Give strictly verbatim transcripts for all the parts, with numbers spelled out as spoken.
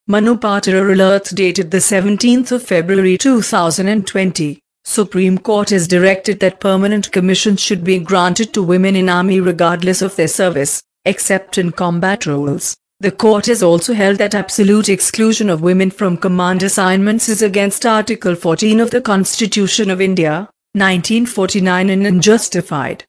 Manu Patrar alerts dated the seventeenth of February two thousand twenty. Supreme Court has directed that permanent commissions should be granted to women in army regardless of their service, except in combat roles. The court has also held that absolute exclusion of women from command assignments is against Article fourteen of the Constitution of India, nineteen forty-nine, and unjustified.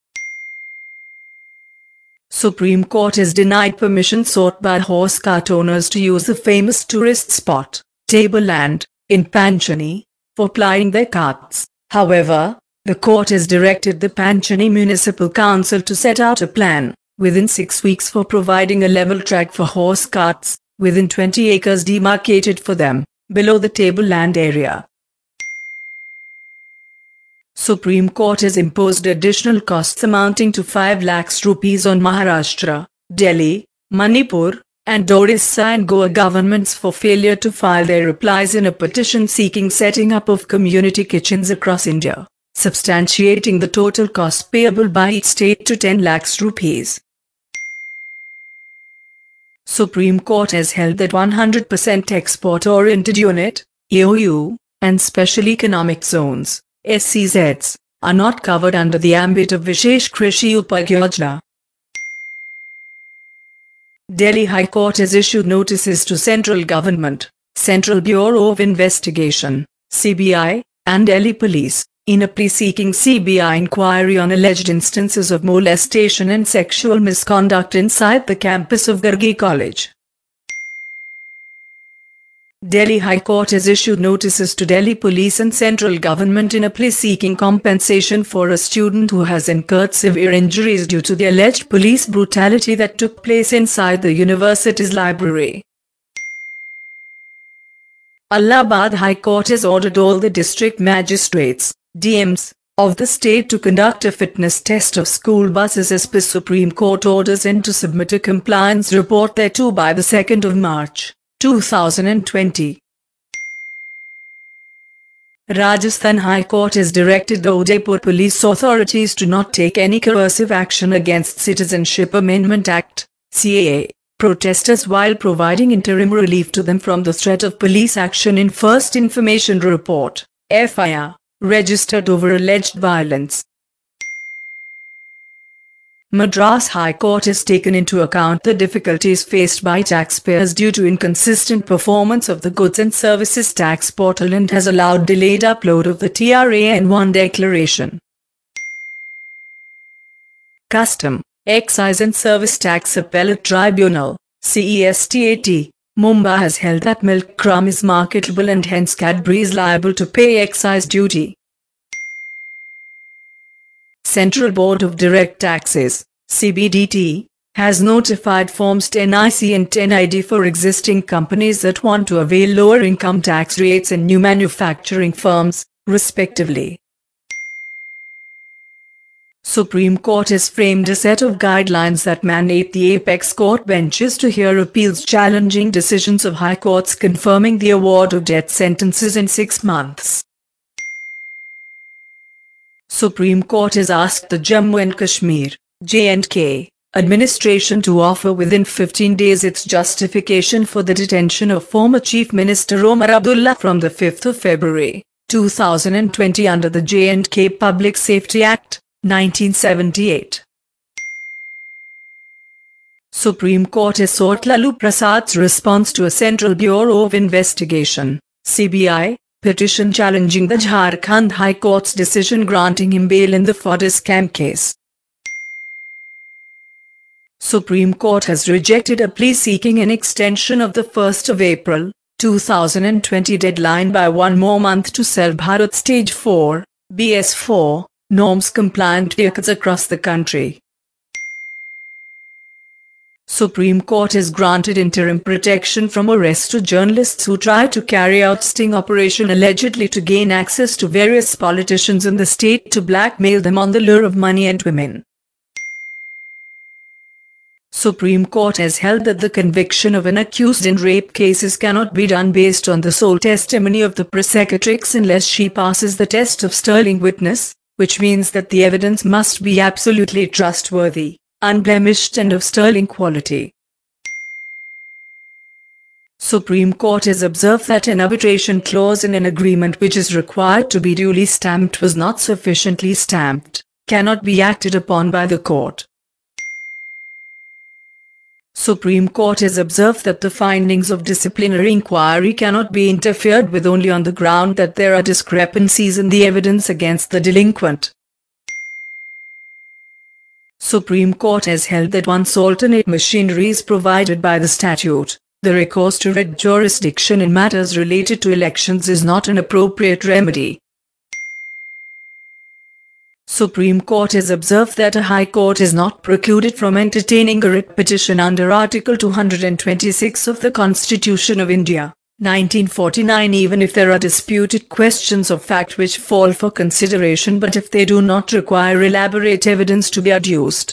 Supreme Court has denied permission sought by horse cart owners to use the famous tourist spot, Tableland, in Panchani, for plying their carts. However, the court has directed the Panchani Municipal Council to set out a plan, within six weeks, for providing a level track for horse carts, within twenty acres demarcated for them, below the Tableland area. Supreme Court has imposed additional costs amounting to five lakhs rupees on Maharashtra, Delhi, Manipur, and Odisha and Goa governments for failure to file their replies in a petition seeking setting up of community kitchens across India, substantiating the total cost payable by each state to ten lakhs rupees. Supreme Court has held that one hundred percent export-oriented unit, E O U, and special economic zones, S C Zs, are not covered under the ambit of Vishesh Krishi Upayog Yojana. Delhi High Court has issued notices to Central Government, Central Bureau of Investigation, C B I, and Delhi Police, in a plea seeking C B I inquiry on alleged instances of molestation and sexual misconduct inside the campus of Gargi College. Delhi High Court has issued notices to Delhi Police and Central Government in a plea seeking compensation for a student who has incurred severe injuries due to the alleged police brutality that took place inside the university's library. Allahabad High Court has ordered all the district magistrates, D Ms, of the state to conduct a fitness test of school buses as per Supreme Court orders and to submit a compliance report thereto by the second of March, two thousand twenty. Rajasthan High Court has directed the Udaipur police authorities to not take any coercive action against Citizenship Amendment Act, C A A, protesters while providing interim relief to them from the threat of police action in First Information Report, F I R, registered over alleged violence. Madras High Court has taken into account the difficulties faced by taxpayers due to inconsistent performance of the Goods and Services Tax portal and has allowed delayed upload of the T R A N one declaration. Custom, Excise and Service Tax Appellate Tribunal, C E S T A T, Mumbai has held that milk crumb is marketable and hence Cadbury is liable to pay excise duty. Central Board of Direct Taxes, C B D T, has notified Forms ten I C and ten I D for existing companies that want to avail lower income tax rates and new manufacturing firms, respectively. Supreme Court has framed a set of guidelines that mandate the apex court benches to hear appeals challenging decisions of high courts confirming the award of death sentences in six months. Supreme Court has asked the Jammu and Kashmir, J and K, administration to offer within fifteen days its justification for the detention of former Chief Minister Omar Abdullah from the fifth of February, two thousand twenty under the J and K Public Safety Act, nineteen seventy-eight. Supreme Court has sought Lalu Prasad's response to a Central Bureau of Investigation, C B I, petition challenging the Jharkhand High Court's decision granting him bail in the fodder scam case. Supreme Court has rejected a plea seeking an extension of the first of April, two thousand twenty deadline by one more month to sell Bharat Stage four, B S four, norms compliant vehicles across the country. Supreme Court has granted interim protection from arrest to journalists who tried to carry out sting operation allegedly to gain access to various politicians in the state to blackmail them on the lure of money and women. Supreme Court has held that the conviction of an accused in rape cases cannot be done based on the sole testimony of the prosecutrix unless she passes the test of sterling witness, which means that the evidence must be absolutely trustworthy, unblemished and of sterling quality. Supreme Court has observed that an arbitration clause in an agreement which is required to be duly stamped was not sufficiently stamped, cannot be acted upon by the court. Supreme Court has observed that the findings of disciplinary inquiry cannot be interfered with only on the ground that there are discrepancies in the evidence against the delinquent. Supreme Court has held that once alternate machinery is provided by the statute, the recourse to writ jurisdiction in matters related to elections is not an appropriate remedy. Supreme Court has observed that a High Court is not precluded from entertaining a writ petition under Article two hundred twenty-six of the Constitution of India, nineteen forty-nine, even if there are disputed questions of fact which fall for consideration, but if they do not require elaborate evidence to be adduced.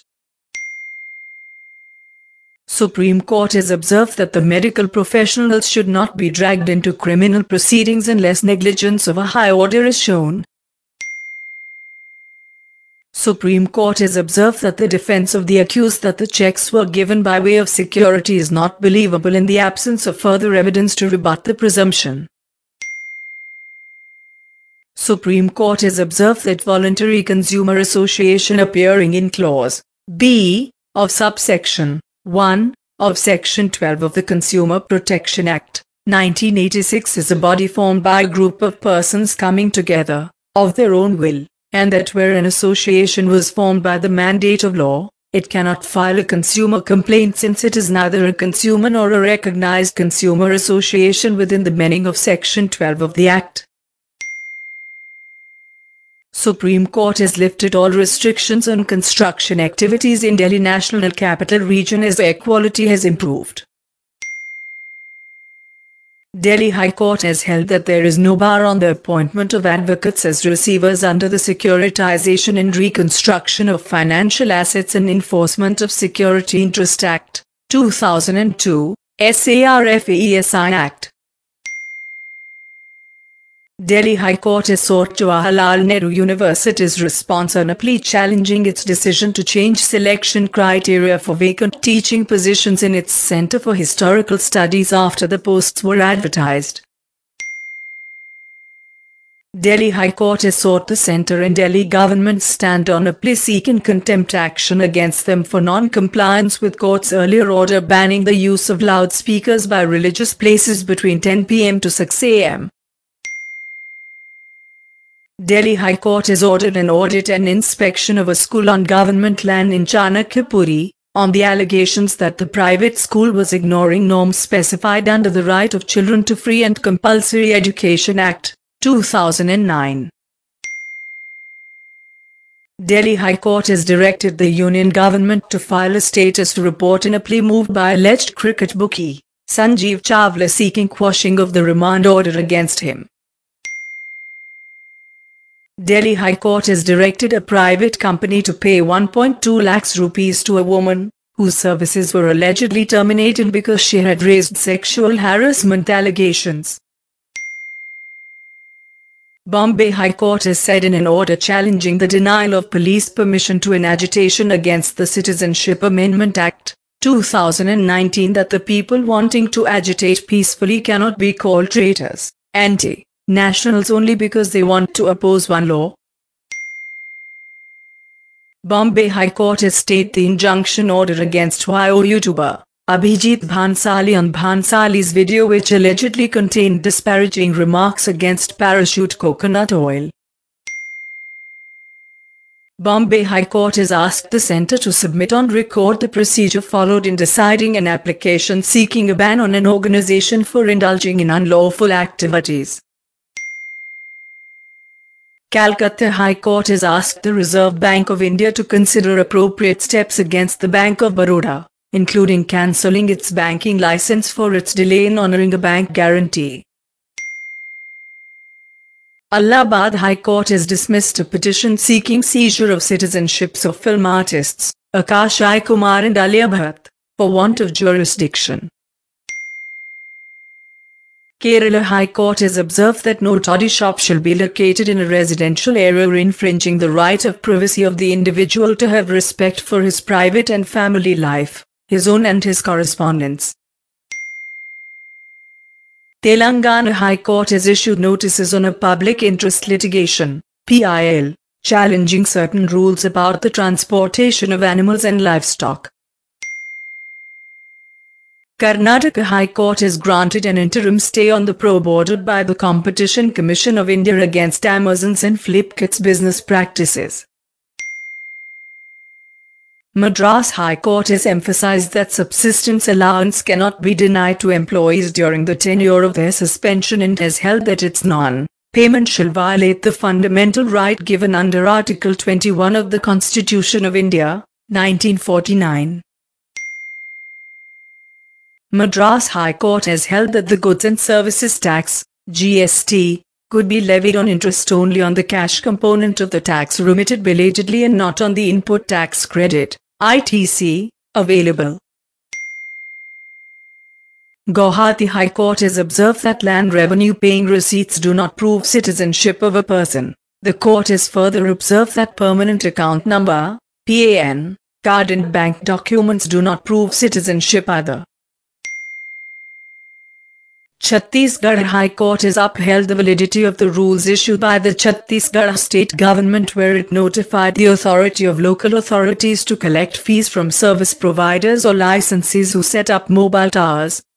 Supreme Court has observed that the medical professionals should not be dragged into criminal proceedings unless negligence of a high order is shown. Supreme Court has observed that the defense of the accused that the checks were given by way of security is not believable in the absence of further evidence to rebut the presumption. Supreme Court has observed that voluntary consumer association appearing in Clause B of subsection one of Section twelve of the Consumer Protection Act, nineteen eighty-six is a body formed by a group of persons coming together, of their own will, and that where an association was formed by the mandate of law, it cannot file a consumer complaint since it is neither a consumer nor a recognized consumer association within the meaning of Section twelve of the Act. Supreme Court has lifted all restrictions on construction activities in Delhi National Capital Region as air quality has improved. Delhi High Court has held that there is no bar on the appointment of advocates as receivers under the Securitization and Reconstruction of Financial Assets and Enforcement of Security Interest Act, two thousand two, SARFAESI Act. Delhi High Court has sought Jawaharlal Nehru University's response on a plea challenging its decision to change selection criteria for vacant teaching positions in its Centre for Historical Studies after the posts were advertised. Delhi High Court has sought the Centre and Delhi government stand on a plea seeking contempt action against them for non-compliance with court's earlier order banning the use of loudspeakers by religious places between ten p m to six a m Delhi High Court has ordered an audit and inspection of a school on government land in Chanakyapuri, on the allegations that the private school was ignoring norms specified under the Right of Children to Free and Compulsory Education Act, two thousand nine. Delhi High Court has directed the Union government to file a status report in a plea moved by alleged cricket bookie, Sanjeev Chawla, seeking quashing of the remand order against him. Delhi High Court has directed a private company to pay one point two lakhs rupees to a woman, whose services were allegedly terminated because she had raised sexual harassment allegations. Bombay High Court has said in an order challenging the denial of police permission to an agitation against the Citizenship Amendment Act, two thousand nineteen that the people wanting to agitate peacefully cannot be called traitors, anti nationals only because they want to oppose one law. Bombay High Court has stayed the injunction order against Y O YouTuber Abhijit Bhansali on Bhansali's video which allegedly contained disparaging remarks against Parachute coconut oil. Bombay High Court has asked the centre to submit on record the procedure followed in deciding an application seeking a ban on an organisation for indulging in unlawful activities. Calcutta High Court has asked the Reserve Bank of India to consider appropriate steps against the Bank of Baroda, including cancelling its banking licence for its delay in honouring a bank guarantee. Allahabad High Court has dismissed a petition seeking seizure of citizenships of film artists, Akash I. Kumar and Alia Bhatt, for want of jurisdiction. Kerala High Court has observed that no toddy shop shall be located in a residential area infringing the right of privacy of the individual to have respect for his private and family life, his own and his correspondence. Telangana High Court has issued notices on a public interest litigation, P I L, challenging certain rules about the transportation of animals and livestock. Karnataka High Court has granted an interim stay on the probe ordered by the Competition Commission of India against Amazon's and Flipkart's business practices. Madras High Court has emphasized that subsistence allowance cannot be denied to employees during the tenure of their suspension and has held that its non-payment shall violate the fundamental right given under Article twenty-one of the Constitution of India, nineteen forty-nine. Madras High Court has held that the Goods and Services Tax, G S T, could be levied on interest only on the cash component of the tax remitted belatedly and not on the input tax credit, I T C, available. Guwahati High Court has observed that land revenue paying receipts do not prove citizenship of a person. The court has further observed that permanent account number, P A N, card and bank documents do not prove citizenship either. Chhattisgarh High Court has upheld the validity of the rules issued by the Chhattisgarh state government where it notified the authority of local authorities to collect fees from service providers or licensees who set up mobile towers,